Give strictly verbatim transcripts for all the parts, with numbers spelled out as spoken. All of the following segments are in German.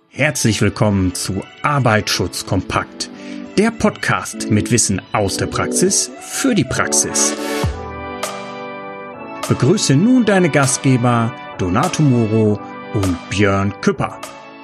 Herzlich willkommen zu Arbeitsschutz kompakt, der Podcast mit Wissen aus der Praxis für die Praxis. Begrüße nun deine Gastgeber Donato Moro und Björn Küpper.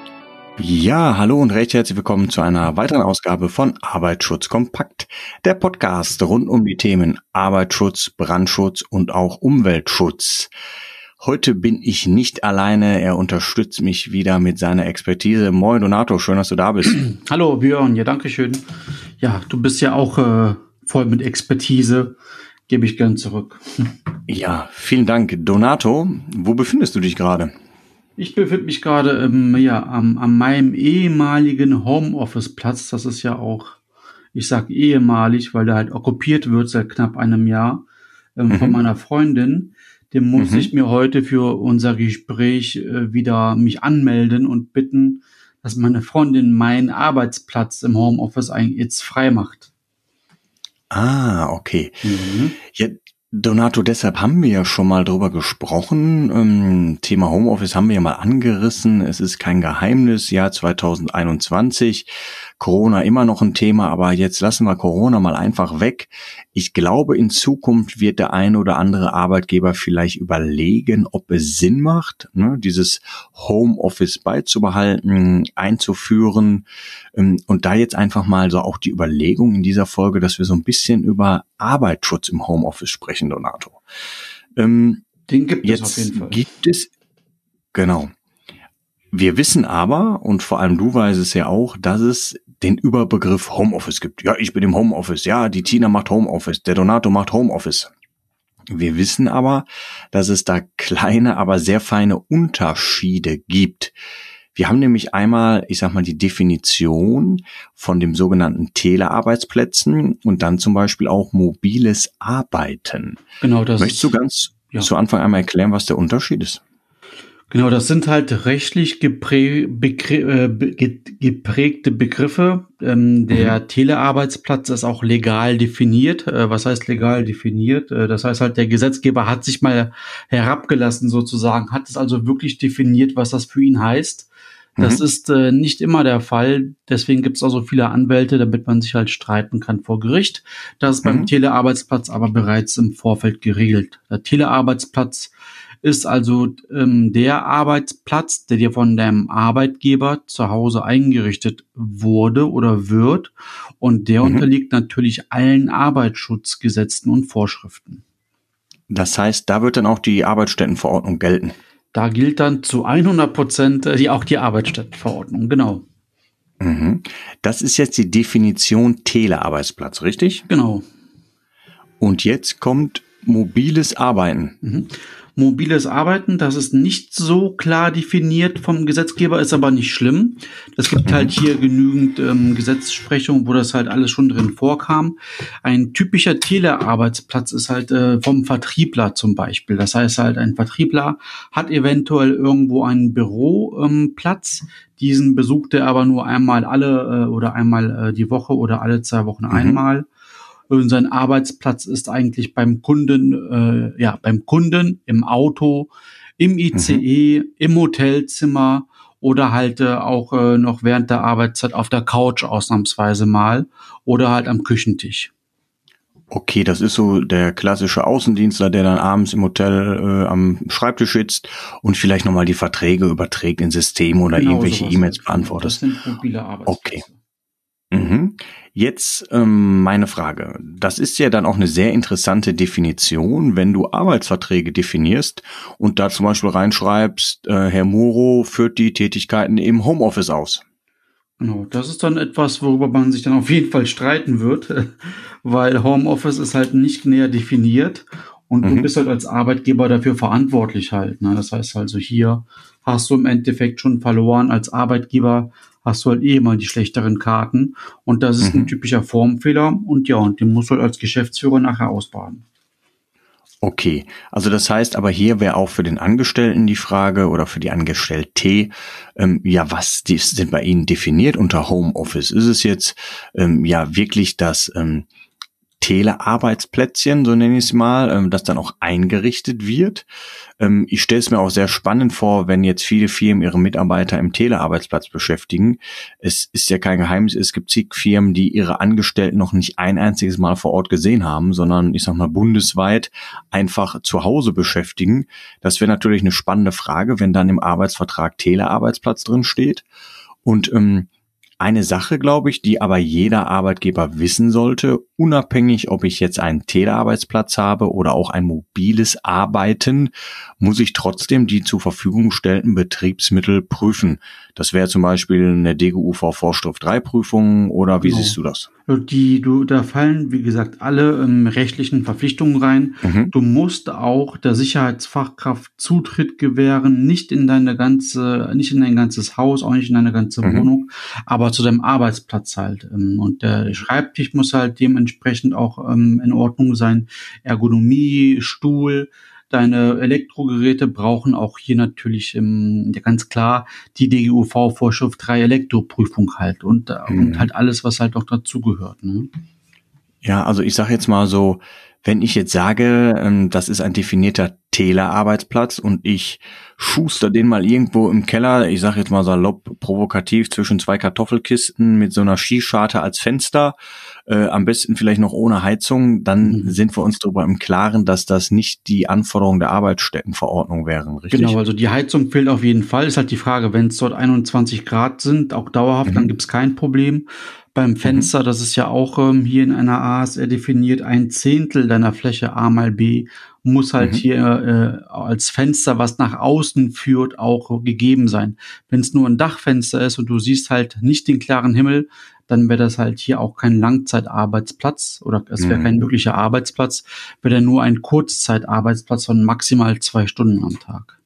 Ja, hallo und recht herzlich willkommen zu einer weiteren Ausgabe von Arbeitsschutz kompakt, der Podcast rund um die Themen Arbeitsschutz, Brandschutz und auch Umweltschutz. Heute bin ich nicht alleine, er unterstützt mich wieder mit seiner Expertise. Moin Donato, schön, dass du da bist. Hallo Björn, ja danke schön. Ja, du bist ja auch äh, voll mit Expertise, gebe ich gern zurück. Ja, vielen Dank. Donato, wo befindest du dich gerade? Ich befinde mich gerade ähm, ja, am, an meinem ehemaligen Homeoffice-Platz. Das ist ja auch, ich sag ehemalig, weil der halt okkupiert wird seit knapp einem Jahr ähm, mhm. von meiner Freundin. Dem muss mhm. ich mir heute für unser Gespräch äh, wieder mich anmelden und bitten, dass meine Freundin meinen Arbeitsplatz im Homeoffice eigentlich jetzt frei macht. Ah, okay. Mhm. Ja, Donato, deshalb haben wir ja schon mal drüber gesprochen. Ähm, Thema Homeoffice haben wir ja mal angerissen. Es ist kein Geheimnis. Jahr zwanzig einundzwanzig. Corona immer noch ein Thema, aber jetzt lassen wir Corona mal einfach weg. Ich glaube, in Zukunft wird der eine oder andere Arbeitgeber vielleicht überlegen, ob es Sinn macht, ne, dieses Homeoffice beizubehalten, einzuführen. Und da jetzt einfach mal so auch die Überlegung in dieser Folge, dass wir so ein bisschen über Arbeitsschutz im Homeoffice sprechen, Donato. Den gibt jetzt es auf jeden Fall. Gibt es, genau. Wir wissen aber, und vor allem du weißt es ja auch, dass es den Überbegriff Homeoffice gibt. Ja, ich bin im Homeoffice. Ja, die Tina macht Homeoffice. Der Donato macht Homeoffice. Wir wissen aber, dass es da kleine, aber sehr feine Unterschiede gibt. Wir haben nämlich einmal, ich sag mal, die Definition von dem sogenannten Telearbeitsplätzen und dann zum Beispiel auch mobiles Arbeiten. Genau, das Möchtest du ganz ja. zu Anfang einmal erklären, was der Unterschied ist? Genau, das sind halt rechtlich geprä begrä äh, geprägte Begriffe. Ähm, der mhm. Telearbeitsplatz ist auch legal definiert. Äh, was heißt legal definiert? Äh, das heißt halt, der Gesetzgeber hat sich mal herabgelassen sozusagen, hat es also wirklich definiert, was das für ihn heißt. Das mhm. ist äh, nicht immer der Fall. Deswegen gibt es auch so viele Anwälte, damit man sich halt streiten kann vor Gericht. Das ist mhm. beim Telearbeitsplatz aber bereits im Vorfeld geregelt. Der Telearbeitsplatz ist also ähm, der Arbeitsplatz, der dir von deinem Arbeitgeber zu Hause eingerichtet wurde oder wird. Und der mhm. unterliegt natürlich allen Arbeitsschutzgesetzen und Vorschriften. Das heißt, da wird dann auch die Arbeitsstättenverordnung gelten. Da gilt dann zu hundert Prozent die, auch die Arbeitsstättenverordnung, genau. Mhm. Das ist jetzt die Definition Telearbeitsplatz, richtig? Genau. Und jetzt kommt mobiles Arbeiten. Mhm. Mobiles Arbeiten, das ist nicht so klar definiert vom Gesetzgeber, ist aber nicht schlimm. Es gibt halt hier genügend ähm, Gesetzesprechung, wo das halt alles schon drin vorkam. Ein typischer Telearbeitsplatz ist halt äh, vom Vertriebler zum Beispiel. Das heißt halt, ein Vertriebler hat eventuell irgendwo einen Büroplatz. Ähm, Diesen besucht er aber nur einmal alle äh, oder einmal äh, die Woche oder alle zwei Wochen mhm. einmal. Und sein Arbeitsplatz ist eigentlich beim Kunden, äh, ja, beim Kunden, im Auto, im I C E, mhm. im Hotelzimmer oder halt äh, auch äh, noch während der Arbeitszeit auf der Couch ausnahmsweise mal oder halt am Küchentisch. Okay, das ist so der klassische Außendienstler, der dann abends im Hotel äh, am Schreibtisch sitzt und vielleicht nochmal die Verträge überträgt ins System oder genau irgendwelche E-Mails beantwortet. Das sind mobile Arbeitsplätze. Okay. Mhm. Jetzt ähm, meine Frage. Das ist ja dann auch eine sehr interessante Definition, wenn du Arbeitsverträge definierst und da zum Beispiel reinschreibst, äh, Herr Moro führt die Tätigkeiten im Homeoffice aus. Genau, das ist dann etwas, worüber man sich dann auf jeden Fall streiten wird, weil Homeoffice ist halt nicht näher definiert und mhm. du bist halt als Arbeitgeber dafür verantwortlich halt. Ne? Das heißt also, hier hast du im Endeffekt schon verloren als Arbeitgeber, hast du halt eh mal die schlechteren Karten. Und das ist mhm. ein typischer Formfehler. Und ja, und den musst du halt als Geschäftsführer nachher ausbaden. Okay, also das heißt aber hier wäre auch für den Angestellten die Frage oder für die Angestellte, ähm, ja, was ist denn bei Ihnen definiert unter Homeoffice? Ist es jetzt ähm, ja wirklich das ähm, Telearbeitsplätzchen, so nenne ich es mal, ähm, das dann auch eingerichtet wird. Ähm, ich stelle es mir auch sehr spannend vor, wenn jetzt viele Firmen ihre Mitarbeiter im Telearbeitsplatz beschäftigen. Es ist ja kein Geheimnis, es gibt zig Firmen, die ihre Angestellten noch nicht ein einziges Mal vor Ort gesehen haben, sondern ich sag mal bundesweit einfach zu Hause beschäftigen. Das wäre natürlich eine spannende Frage, wenn dann im Arbeitsvertrag Telearbeitsplatz drin steht. Und ähm, eine Sache, glaube ich, die aber jeder Arbeitgeber wissen sollte, unabhängig, ob ich jetzt einen Telearbeitsplatz habe oder auch ein mobiles Arbeiten, muss ich trotzdem die zur Verfügung gestellten Betriebsmittel prüfen. Das wäre zum Beispiel eine D G U V-Vorschrift drei Prüfung oder wie Genau. siehst du das? Die, du, da fallen, wie gesagt, alle ähm, rechtlichen Verpflichtungen rein. Mhm. Du musst auch der Sicherheitsfachkraft Zutritt gewähren, nicht in deine ganze, nicht in dein ganzes Haus, auch nicht in deine ganze Mhm. Wohnung, aber zu deinem Arbeitsplatz halt. Ähm, und der Schreibtisch muss halt dementsprechend auch ähm, in Ordnung sein. Ergonomie, Stuhl, deine Elektrogeräte brauchen auch hier natürlich ähm, ja ganz klar die D G U V-Vorschrift drei Elektroprüfung halt und, äh, Mhm. und halt alles, was halt noch dazugehört. Ne? Ja, also ich sage jetzt mal so, wenn ich jetzt sage, ähm, das ist ein definierter Telearbeitsplatz und ich schuster den mal irgendwo im Keller, ich sage jetzt mal salopp provokativ, zwischen zwei Kartoffelkisten mit so einer Skischarte als Fenster, äh, am besten vielleicht noch ohne Heizung, dann Mhm. sind wir uns darüber im Klaren, dass das nicht die Anforderungen der Arbeitsstättenverordnung wären, richtig? Genau, also die Heizung fehlt auf jeden Fall. Ist halt die Frage, wenn es dort einundzwanzig Grad sind, auch dauerhaft, Mhm. dann gibt's kein Problem. Beim Fenster, das ist ja auch ähm, hier in einer A S R definiert, ein Zehntel deiner Fläche A mal B muss halt Mhm. hier äh, als Fenster, was nach außen führt, auch gegeben sein. Wenn es nur ein Dachfenster ist und du siehst halt nicht den klaren Himmel, dann wäre das halt hier auch kein Langzeitarbeitsplatz oder es wäre Mhm. kein wirklicher Arbeitsplatz, wäre nur ein Kurzzeitarbeitsplatz von maximal zwei Stunden am Tag.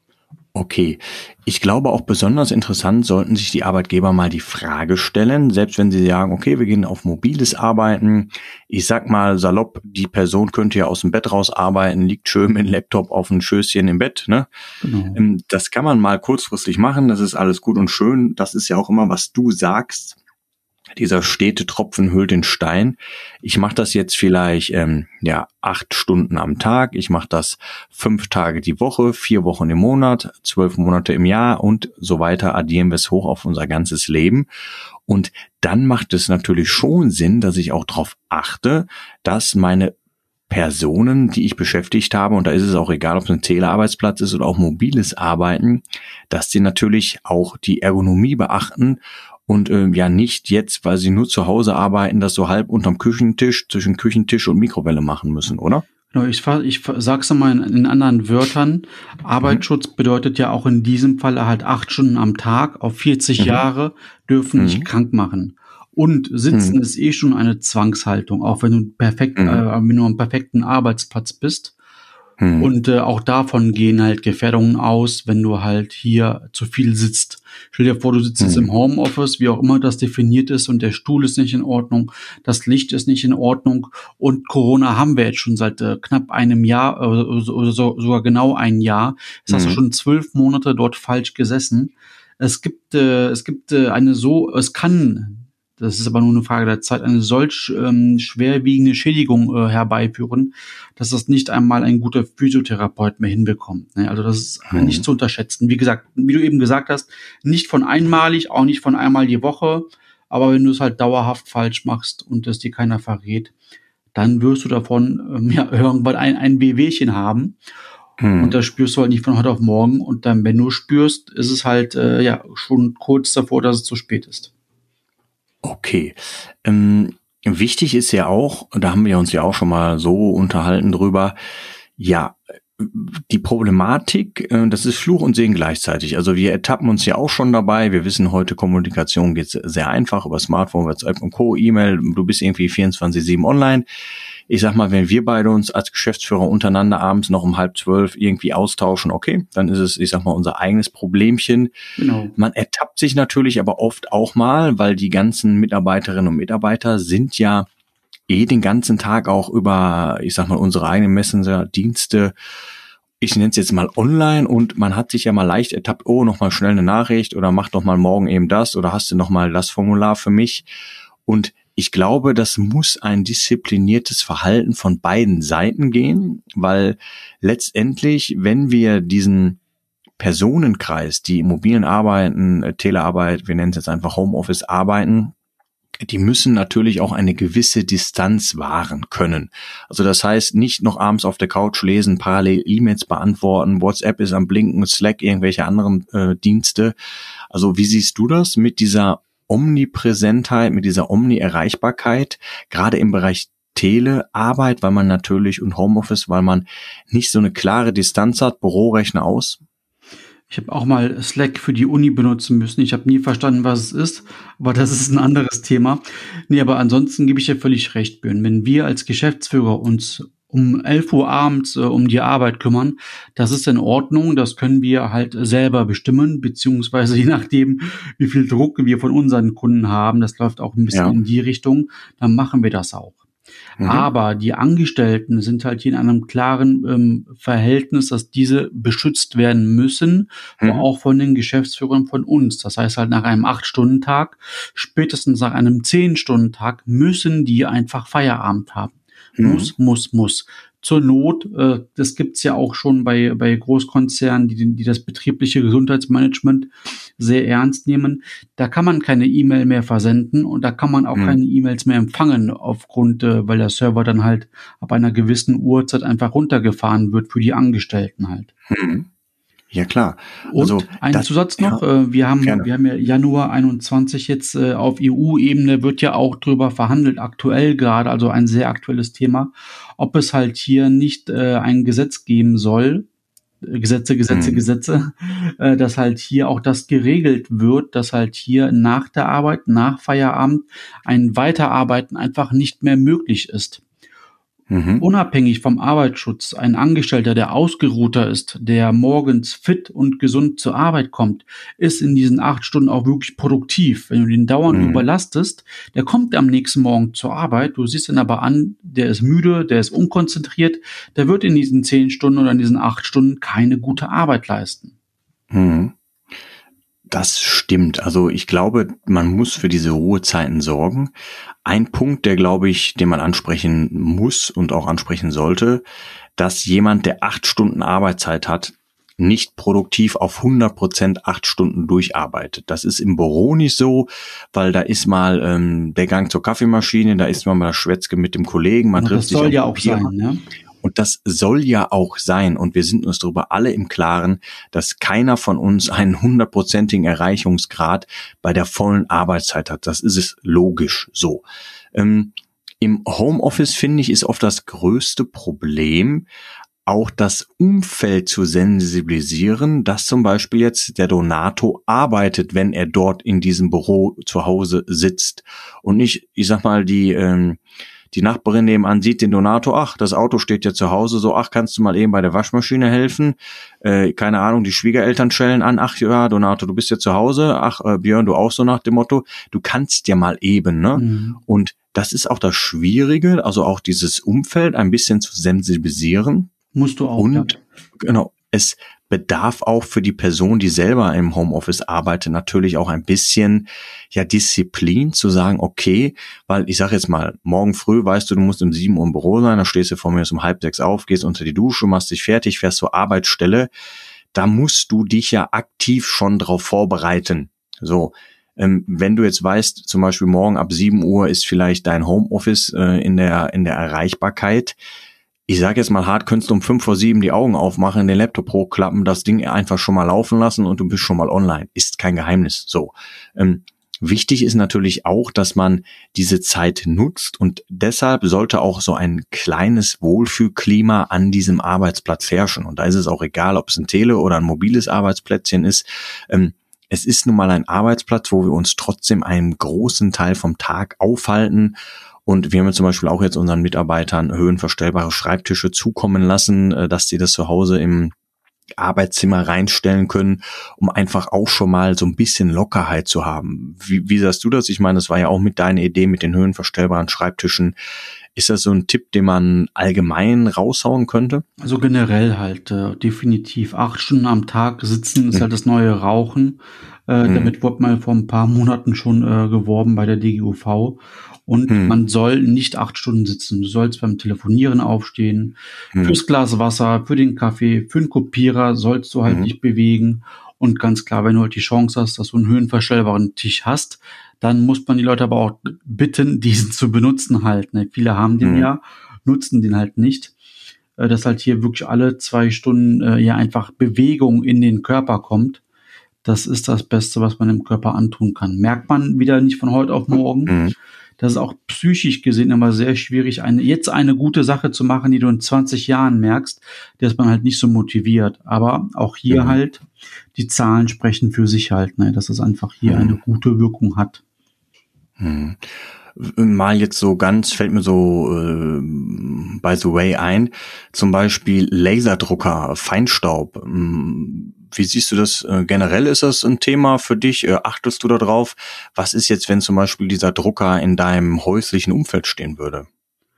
Okay. Ich glaube auch besonders interessant sollten sich die Arbeitgeber mal die Frage stellen, selbst wenn sie sagen, okay, wir gehen auf mobiles Arbeiten. Ich sag mal salopp, die Person könnte ja aus dem Bett raus arbeiten, liegt schön mit dem Laptop auf dem Schößchen im Bett, ne? Genau. Ähm, Das kann man mal kurzfristig machen, das ist alles gut und schön. Das ist ja auch immer, was du sagst. Dieser stete Tropfen höhlt den Stein. Ich mache das jetzt vielleicht ähm, ja acht Stunden am Tag. Ich mache das fünf Tage die Woche, vier Wochen im Monat, zwölf Monate im Jahr und so weiter. Addieren wir es hoch auf unser ganzes Leben. Und dann macht es natürlich schon Sinn, dass ich auch darauf achte, dass meine Personen, die ich beschäftigt habe, und da ist es auch egal, ob es ein Telearbeitsplatz ist oder auch mobiles Arbeiten, dass sie natürlich auch die Ergonomie beachten und ähm, ja nicht jetzt, weil sie nur zu Hause arbeiten, das so halb unterm Küchentisch, zwischen Küchentisch und Mikrowelle machen müssen, oder? Genau, ich, fa- ich fa- sag's mal in, in anderen Wörtern. Arbeitsschutz bedeutet ja auch in diesem Fall halt acht Stunden am Tag auf vierzig Mhm. Jahre dürfen Mhm. nicht krank machen. Und Sitzen Mhm. ist eh schon eine Zwangshaltung, auch wenn du perfekt, Mhm. äh, wenn du am perfekten Arbeitsplatz bist. Hm. Und äh, auch davon gehen halt Gefährdungen aus, wenn du halt hier zu viel sitzt. Stell dir vor, du sitzt jetzt Hm. im Homeoffice, wie auch immer das definiert ist, und der Stuhl ist nicht in Ordnung, das Licht ist nicht in Ordnung, und Corona haben wir jetzt schon seit äh, knapp einem Jahr, äh, oder so, so, sogar genau ein Jahr. Jetzt hast du Hm. schon zwölf Monate dort falsch gesessen. Es gibt, äh, es gibt äh, eine so, es kann, das ist aber nur eine Frage der Zeit, eine solch ähm, schwerwiegende Schädigung äh, herbeiführen, dass das nicht einmal ein guter Physiotherapeut mehr hinbekommt. Ne? Also das ist Mhm. nicht zu unterschätzen. Wie gesagt, wie du eben gesagt hast, nicht von einmalig, auch nicht von einmal die Woche, aber wenn du es halt dauerhaft falsch machst und es dir keiner verrät, dann wirst du davon ähm, ja, irgendwann ein, ein Wehwehchen haben. Hm. Und das spürst du halt nicht von heute auf morgen. Und dann, wenn du spürst, ist es halt äh, ja schon kurz davor, dass es zu spät ist. Okay. Ähm, wichtig ist ja auch, da haben wir uns ja auch schon mal so unterhalten drüber, ja, die Problematik, äh, das ist Fluch und Segen gleichzeitig. Also wir ertappen uns ja auch schon dabei. Wir wissen heute, Kommunikation geht sehr einfach über Smartphone, WhatsApp und Co., E-Mail. Du bist irgendwie vierundzwanzig sieben online. Ich sag mal, wenn wir beide uns als Geschäftsführer untereinander abends noch um halb zwölf irgendwie austauschen, okay, dann ist es, ich sag mal, unser eigenes Problemchen. Genau. Man ertappt sich natürlich aber oft auch mal, weil die ganzen Mitarbeiterinnen und Mitarbeiter sind ja eh den ganzen Tag auch über, ich sag mal, unsere eigenen Messenger-Dienste, ich nenne es jetzt mal online, und man hat sich ja mal leicht ertappt, oh, noch mal schnell eine Nachricht oder mach doch mal morgen eben das oder hast du noch mal das Formular für mich. Und ich glaube, das muss ein diszipliniertes Verhalten von beiden Seiten gehen, weil letztendlich, wenn wir diesen Personenkreis, die im mobilen Arbeiten, Telearbeit, wir nennen es jetzt einfach Homeoffice arbeiten, die müssen natürlich auch eine gewisse Distanz wahren können. Also das heißt, nicht noch abends auf der Couch lesen, parallel E-Mails beantworten, WhatsApp ist am Blinken, Slack, irgendwelche anderen äh, Dienste. Also wie siehst du das mit dieser Omnipräsentheit, mit dieser Omni-Erreichbarkeit, gerade im Bereich Telearbeit, weil man natürlich und Homeoffice, weil man nicht so eine klare Distanz hat, Bürorechner aus? Ich habe auch mal Slack für die Uni benutzen müssen. Ich habe nie verstanden, was es ist, aber das ist ein anderes Thema. Nee, aber ansonsten gebe ich dir völlig recht, Björn. Wenn wir als Geschäftsführer uns um elf Uhr abends äh, um die Arbeit kümmern, das ist in Ordnung. Das können wir halt selber bestimmen, beziehungsweise je nachdem, wie viel Druck wir von unseren Kunden haben, das läuft auch ein bisschen Ja. in die Richtung, dann machen wir das auch. Mhm. Aber die Angestellten sind halt hier in einem klaren ähm, Verhältnis, dass diese beschützt werden müssen, mhm. auch von den Geschäftsführern von uns. Das heißt halt nach einem acht-Stunden-Tag, spätestens nach einem zehn-Stunden-Tag müssen die einfach Feierabend haben. Mhm. Muss, muss, muss. Zur Not, äh, das gibt's ja auch schon bei bei Großkonzernen, die die das betriebliche Gesundheitsmanagement sehr ernst nehmen. Da kann man keine E-Mail mehr versenden und da kann man auch mhm. keine E-Mails mehr empfangen aufgrund, äh, weil der Server dann halt ab einer gewissen Uhrzeit einfach runtergefahren wird für die Angestellten halt. Mhm. Ja, klar. Und also, ein das, Zusatz noch, ja, äh, wir haben gerne. wir haben ja Januar einundzwanzig jetzt äh, auf E U-Ebene wird ja auch drüber verhandelt, aktuell gerade, also ein sehr aktuelles Thema, ob es halt hier nicht äh, ein Gesetz geben soll, Gesetze, Gesetze, hm. Gesetze, äh, dass halt hier auch das geregelt wird, dass halt hier nach der Arbeit, nach Feierabend ein Weiterarbeiten einfach nicht mehr möglich ist. Mhm. Unabhängig vom Arbeitsschutz, ein Angestellter, der ausgeruhter ist, der morgens fit und gesund zur Arbeit kommt, ist in diesen acht Stunden auch wirklich produktiv. Wenn du den dauernd mhm. überlastest, der kommt am nächsten Morgen zur Arbeit, du siehst ihn aber an, der ist müde, der ist unkonzentriert, der wird in diesen zehn Stunden oder in diesen acht Stunden keine gute Arbeit leisten. Mhm. Das stimmt. Also ich glaube, man muss für diese Ruhezeiten sorgen. Ein Punkt, der, glaube ich, den man ansprechen muss und auch ansprechen sollte, dass jemand, der acht Stunden Arbeitszeit hat, nicht produktiv auf hundert Prozent acht Stunden durcharbeitet. Das ist im Büro nicht so, weil da ist mal ähm, der Gang zur Kaffeemaschine, da ist man mal das Schwätzke mit dem Kollegen, man trifft sich. Das soll ja auch sein, ne? Und das soll ja auch sein. Und wir sind uns darüber alle im Klaren, dass keiner von uns einen hundertprozentigen Erreichungsgrad bei der vollen Arbeitszeit hat. Das ist es logisch so. Ähm, im Homeoffice, finde ich, ist oft das größte Problem, auch das Umfeld zu sensibilisieren, dass zum Beispiel jetzt der Donato arbeitet, wenn er dort in diesem Büro zu Hause sitzt. Und nicht, ich sag mal, die... Ähm, Die Nachbarin nebenan sieht den Donato, ach, das Auto steht ja zu Hause, so, ach, kannst du mal eben bei der Waschmaschine helfen? Äh, keine Ahnung, die Schwiegereltern schellen an, ach ja, Donato, du bist ja zu Hause, ach, äh, Björn, du auch so nach dem Motto, du kannst ja mal eben, ne? Mhm. Und das ist auch das Schwierige, also auch dieses Umfeld ein bisschen zu sensibilisieren. Musst du auch, Und, ja. Genau, es bedarf auch für die Person, die selber im Homeoffice arbeitet, natürlich auch ein bisschen ja Disziplin zu sagen, okay, weil ich sage jetzt mal, morgen früh weißt du, du musst um sieben Uhr im Büro sein, dann stehst du vor mir um halb sechs auf, gehst unter die Dusche, machst dich fertig, fährst zur Arbeitsstelle, da musst du dich ja aktiv schon drauf vorbereiten. So, ähm, wenn du jetzt weißt, zum Beispiel morgen ab sieben Uhr ist vielleicht dein Homeoffice äh, in der in der Erreichbarkeit. Ich sage jetzt mal hart, könntest du um fünf vor sieben die Augen aufmachen, den Laptop hochklappen, das Ding einfach schon mal laufen lassen und du bist schon mal online. Ist kein Geheimnis. So. Ähm, wichtig ist natürlich auch, dass man diese Zeit nutzt und deshalb sollte auch so ein kleines Wohlfühlklima an diesem Arbeitsplatz herrschen. Und da ist es auch egal, ob es ein Tele- oder ein mobiles Arbeitsplätzchen ist. Ähm, es ist nun mal ein Arbeitsplatz, wo wir uns trotzdem einen großen Teil vom Tag aufhalten. Und wir haben zum Beispiel auch jetzt unseren Mitarbeitern höhenverstellbare Schreibtische zukommen lassen, dass sie das zu Hause im Arbeitszimmer reinstellen können, um einfach auch schon mal so ein bisschen Lockerheit zu haben. Wie, wie sagst du das? Ich meine, das war ja auch mit deiner Idee mit den höhenverstellbaren Schreibtischen. Ist das so ein Tipp, den man allgemein raushauen könnte? Also generell halt äh, definitiv acht Stunden am Tag sitzen ist mhm. halt das neue Rauchen. Äh, Mhm. Damit wurde mal vor ein paar Monaten schon äh, geworben bei der D G U V. Und Mhm. man soll nicht acht Stunden sitzen. Du sollst beim Telefonieren aufstehen. Mhm. Fürs Glas Wasser, für den Kaffee, für den Kopierer sollst du halt Mhm. dich bewegen. Und ganz klar, wenn du halt die Chance hast, dass du einen höhenverstellbaren Tisch hast, dann muss man die Leute aber auch bitten, diesen zu benutzen halt. Ne? Viele haben den Mhm. ja, nutzen den halt nicht. Äh, dass halt hier wirklich alle zwei Stunden äh, ja einfach Bewegung in den Körper kommt. Das ist das Beste, was man dem Körper antun kann. Merkt man wieder nicht von heute auf morgen. Mhm. Das ist auch psychisch gesehen immer sehr schwierig, eine, jetzt eine gute Sache zu machen, die du in zwanzig Jahren merkst, dass man halt nicht so motiviert. Aber auch hier Mhm. halt, die Zahlen sprechen für sich halt, ne, dass es einfach hier Mhm. eine gute Wirkung hat. Mhm. Mal jetzt so ganz, fällt mir so äh, by the way ein, zum Beispiel Laserdrucker, Feinstaub. Ähm, Wie siehst du das? Äh, generell ist das ein Thema für dich? Äh, achtest du da drauf? Was ist jetzt, wenn zum Beispiel dieser Drucker in deinem häuslichen Umfeld stehen würde?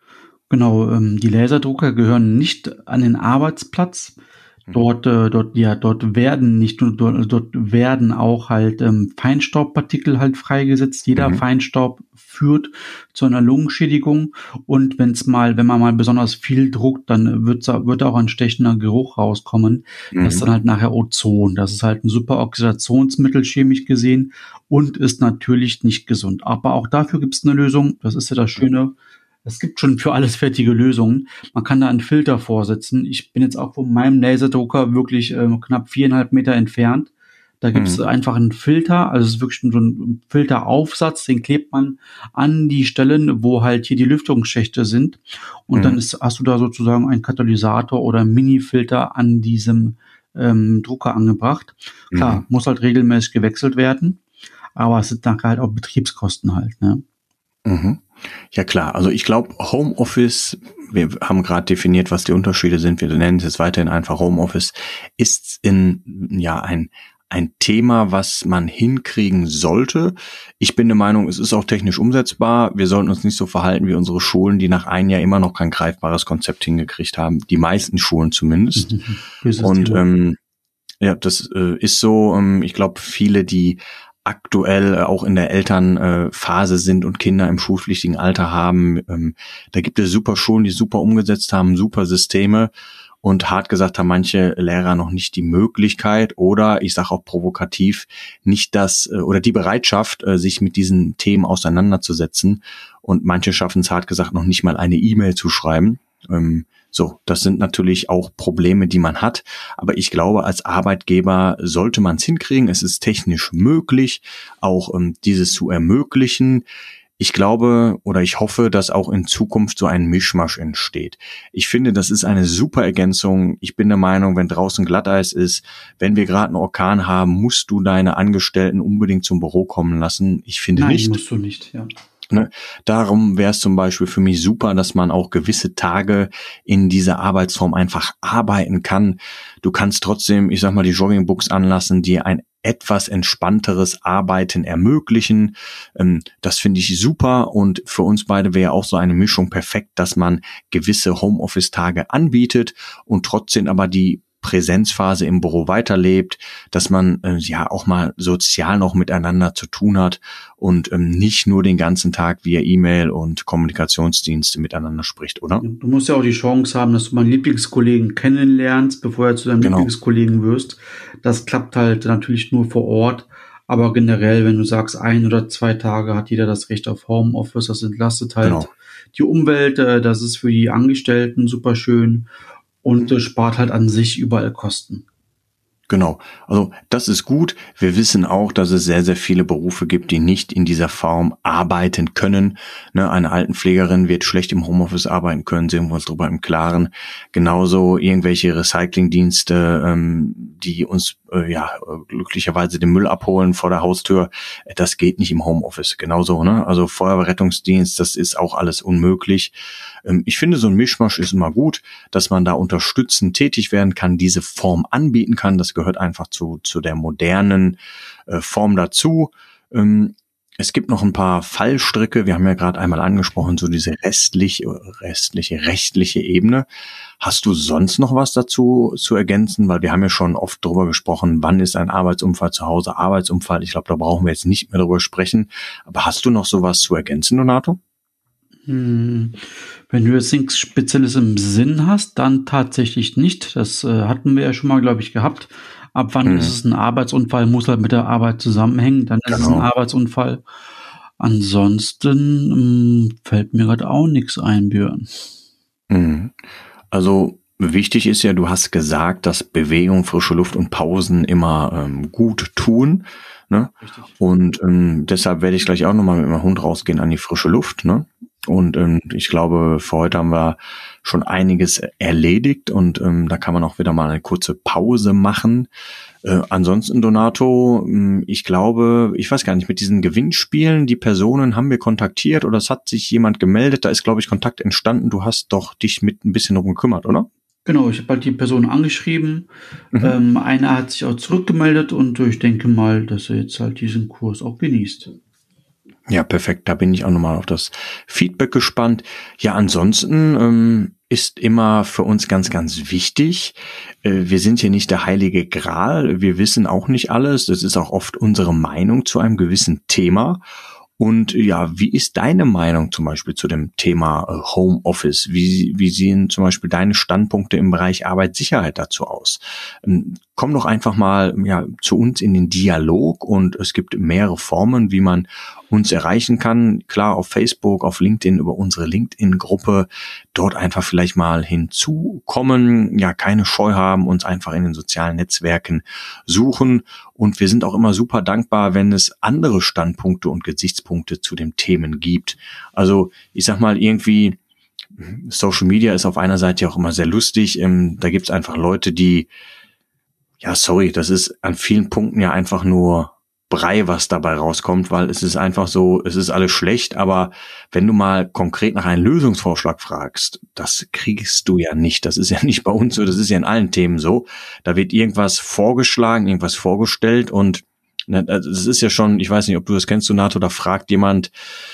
Genau, ähm, die Laserdrucker gehören nicht an den Arbeitsplatz. Dort, äh, dort, ja, dort werden nicht nur, dort, dort werden auch halt ähm, Feinstaubpartikel halt freigesetzt. Jeder Mhm. Feinstaub führt zu einer Lungenschädigung. Und wenn es mal, wenn man mal besonders viel druckt, dann wird's, wird auch ein stechender Geruch rauskommen. Das ist Mhm. dann halt nachher Ozon. Das ist halt ein super Oxidationsmittel, chemisch gesehen, und ist natürlich nicht gesund. Aber auch dafür gibt es eine Lösung. Das ist ja das Schöne. Es gibt schon für alles fertige Lösungen. Man kann da einen Filter vorsetzen. Ich bin jetzt auch von meinem Laserdrucker wirklich äh, knapp viereinhalb Meter entfernt. Da gibt es Mhm. einfach einen Filter, also es ist wirklich so ein Filteraufsatz, den klebt man an die Stellen, wo halt hier die Lüftungsschächte sind. Und Mhm. dann ist, hast du da sozusagen einen Katalysator oder einen Mini-Filter an diesem ähm, Drucker angebracht. Klar, Mhm. muss halt regelmäßig gewechselt werden, aber es sind dann halt auch Betriebskosten halt, ne? Mhm. Ja klar, also ich glaube Homeoffice, wir haben gerade definiert, was die Unterschiede sind, wir nennen es jetzt weiterhin einfach Homeoffice, ist in ja ein ein Thema, was man hinkriegen sollte. Ich bin der Meinung, es ist auch technisch umsetzbar. Wir sollten uns nicht so verhalten wie unsere Schulen, die nach einem Jahr immer noch kein greifbares Konzept hingekriegt haben. Die meisten Schulen zumindest. Böses Und Thema. ähm, ja, das äh, ist so. Ähm, ich glaube, viele, die aktuell äh, auch in der Elternphase äh, sind und Kinder im schulpflichtigen Alter haben, ähm, da gibt es super Schulen, die super umgesetzt haben, super Systeme. Und hart gesagt haben manche Lehrer noch nicht die Möglichkeit oder, ich sage auch provokativ, nicht das oder die Bereitschaft, sich mit diesen Themen auseinanderzusetzen. Und manche schaffen es hart gesagt noch nicht mal eine E-Mail zu schreiben. So, das sind natürlich auch Probleme, die man hat. Aber ich glaube, als Arbeitgeber sollte man es hinkriegen. Es ist technisch möglich, auch um, dieses zu ermöglichen. Ich glaube oder ich hoffe, dass auch in Zukunft so ein Mischmasch entsteht. Ich finde, das ist eine super Ergänzung. Ich bin der Meinung, wenn draußen Glatteis ist, wenn wir gerade einen Orkan haben, musst du deine Angestellten unbedingt zum Büro kommen lassen. Ich finde Nein, nicht. musst du nicht, ja. Ne? Darum wäre es zum Beispiel für mich super, dass man auch gewisse Tage in dieser Arbeitsform einfach arbeiten kann. Du kannst trotzdem, ich sag mal, die Joggingbooks anlassen, die ein etwas entspannteres Arbeiten ermöglichen. Das finde ich super und für uns beide wäre auch so eine Mischung perfekt, dass man gewisse Homeoffice-Tage anbietet und trotzdem aber die Präsenzphase im Büro weiterlebt, dass man äh, ja auch mal sozial noch miteinander zu tun hat und ähm, nicht nur den ganzen Tag via E-Mail und Kommunikationsdienste miteinander spricht, oder? Du musst ja auch die Chance haben, dass du mal einen Lieblingskollegen kennenlernst, bevor du zu deinem Genau. Lieblingskollegen wirst. Das klappt halt natürlich nur vor Ort. Aber generell, wenn du sagst, ein oder zwei Tage hat jeder das Recht auf Homeoffice, das entlastet halt Genau. die Umwelt, äh, das ist für die Angestellten super schön. Und äh, spart halt an sich überall Kosten. Genau, also das ist gut. Wir wissen auch, dass es sehr, sehr viele Berufe gibt, die nicht in dieser Form arbeiten können. Ne, eine Altenpflegerin wird schlecht im Homeoffice arbeiten können, sehen wir uns darüber im Klaren. Genauso irgendwelche Recyclingdienste, ähm, die uns äh, ja glücklicherweise den Müll abholen vor der Haustür. Das geht nicht im Homeoffice. Genauso, ne? Also Feuerwehrrettungsdienst, das ist auch alles unmöglich. Ähm, ich finde, so ein Mischmasch ist immer gut, dass man da unterstützend tätig werden kann, diese Form anbieten kann. Das gehört einfach zu zu der modernen äh, Form dazu. Ähm, es gibt noch ein paar Fallstricke. Wir haben ja gerade einmal angesprochen, so diese restliche, restliche, rechtliche Ebene. Hast du sonst noch was dazu zu ergänzen? Weil wir haben ja schon oft darüber gesprochen, wann ist ein Arbeitsunfall zu Hause Arbeitsunfall. Ich glaube, da brauchen wir jetzt nicht mehr drüber sprechen. Aber hast du noch sowas zu ergänzen, Donato? Hm, wenn du jetzt nichts Spezielles im Sinn hast, dann tatsächlich nicht. Das äh, hatten wir ja schon mal, glaube ich, gehabt. Ab wann Hm. ist es ein Arbeitsunfall, muss halt mit der Arbeit zusammenhängen, dann ist es ein Genau. Arbeitsunfall. Ansonsten ähm, fällt mir gerade auch nichts ein, Björn. Mhm. Also wichtig ist ja, du hast gesagt, dass Bewegung, frische Luft und Pausen immer ähm, gut tun. Ne? Richtig. Und ähm, deshalb werde ich gleich auch nochmal mit meinem Hund rausgehen an die frische Luft. Ne? Und ähm, ich glaube, für heute haben wir schon einiges erledigt und ähm, da kann man auch wieder mal eine kurze Pause machen. Äh, ansonsten, Donato, ähm, ich glaube, ich weiß gar nicht, mit diesen Gewinnspielen, die Personen haben wir kontaktiert oder es hat sich jemand gemeldet, da ist, glaube ich, Kontakt entstanden. Du hast doch dich mit ein bisschen darum gekümmert, oder? Genau, ich habe halt die Person angeschrieben. Mhm. Ähm, einer hat sich auch zurückgemeldet und ich denke mal, dass er jetzt halt diesen Kurs auch genießt. Ja, perfekt. Da bin ich auch nochmal auf das Feedback gespannt. Ja, ansonsten ähm, ist immer für uns ganz, ganz wichtig. Äh, wir sind hier nicht der heilige Gral. Wir wissen auch nicht alles. Das ist auch oft unsere Meinung zu einem gewissen Thema. Und ja, wie ist deine Meinung zum Beispiel zu dem Thema äh, Homeoffice? Wie, wie sehen zum Beispiel deine Standpunkte im Bereich Arbeitssicherheit dazu aus? Ähm, komm doch einfach mal ja zu uns in den Dialog und es gibt mehrere Formen, wie man uns erreichen kann. Klar, auf Facebook, auf LinkedIn, über unsere LinkedIn-Gruppe. Dort einfach vielleicht mal hinzukommen. Ja, keine Scheu haben, uns einfach in den sozialen Netzwerken suchen. Und wir sind auch immer super dankbar, wenn es andere Standpunkte und Gesichtspunkte zu den Themen gibt. Also ich sag mal irgendwie, Social Media ist auf einer Seite auch immer sehr lustig. Ähm, da gibt's einfach Leute, die, ja sorry, das ist an vielen Punkten ja einfach nur Brei, was dabei rauskommt, weil es ist einfach so, es ist alles schlecht, aber wenn du mal konkret nach einem Lösungsvorschlag fragst, das kriegst du ja nicht. Das ist ja nicht bei uns so, das ist ja in allen Themen so. Da wird irgendwas vorgeschlagen, irgendwas vorgestellt und es ist ja schon, ich weiß nicht, ob du das kennst, Donato, da fragt jemand,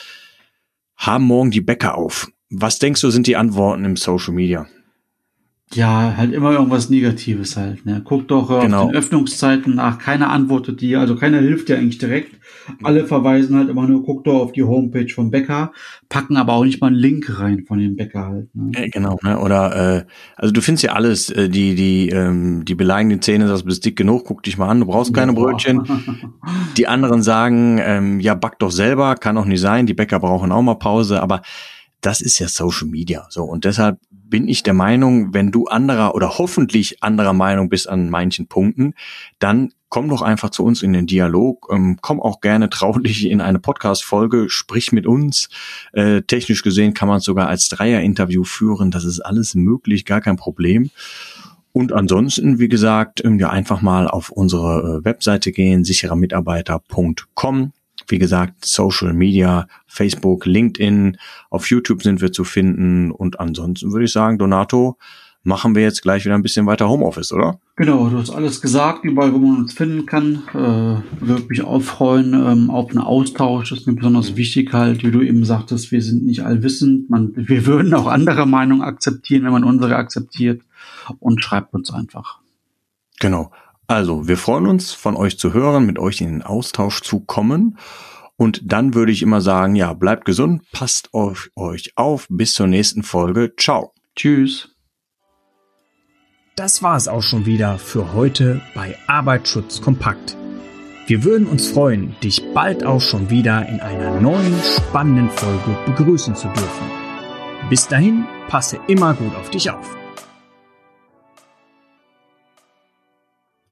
haben morgen die Bäcker auf? Was denkst du, sind die Antworten im Social Media? Ja, halt immer irgendwas Negatives halt. Ne? Guck doch äh, Genau. auf den Öffnungszeiten nach. Keiner antwortet dir, also keiner hilft dir eigentlich direkt. Alle verweisen halt immer nur, guck doch auf die Homepage vom Bäcker, packen aber auch nicht mal einen Link rein von dem Bäcker halt. Ne? Äh, Genau, ne? Oder äh, also du findest ja alles, äh, die die ähm, die beleidigen die Zähne, das bist dick genug, guck dich mal an, du brauchst keine Boah. Brötchen. Die anderen sagen, ähm, ja back doch selber, kann auch nicht sein, die Bäcker brauchen auch mal Pause, aber das ist ja Social Media, so und deshalb bin ich der Meinung, wenn du anderer oder hoffentlich anderer Meinung bist an manchen Punkten, dann komm doch einfach zu uns in den Dialog, ähm, komm auch gerne trau dich in eine Podcast-Folge, sprich mit uns. Äh, technisch gesehen kann man es sogar als Dreier-Interview führen, das ist alles möglich, gar kein Problem. Und ansonsten, wie gesagt, ähm, ja einfach mal auf unsere äh, Webseite gehen, sicherer mitarbeiter punkt com. Wie gesagt, Social Media, Facebook, LinkedIn, auf YouTube sind wir zu finden. Und ansonsten würde ich sagen, Donato, machen wir jetzt gleich wieder ein bisschen weiter Homeoffice, oder? Genau, du hast alles gesagt, überall, wo man uns finden kann. Äh, würde mich auch freuen ähm, auf einen Austausch. Das ist mir besonders wichtig halt, wie du eben sagtest, wir sind nicht allwissend. Man, wir würden auch andere Meinungen akzeptieren, wenn man unsere akzeptiert. Und schreibt uns einfach. Genau. Also, wir freuen uns, von euch zu hören, mit euch in den Austausch zu kommen. Und dann würde ich immer sagen, ja, bleibt gesund, passt auf euch auf, bis zur nächsten Folge. Ciao. Tschüss. Das war es auch schon wieder für heute bei Arbeitsschutz kompakt. Wir würden uns freuen, dich bald auch schon wieder in einer neuen spannenden Folge begrüßen zu dürfen. Bis dahin, passe immer gut auf dich auf.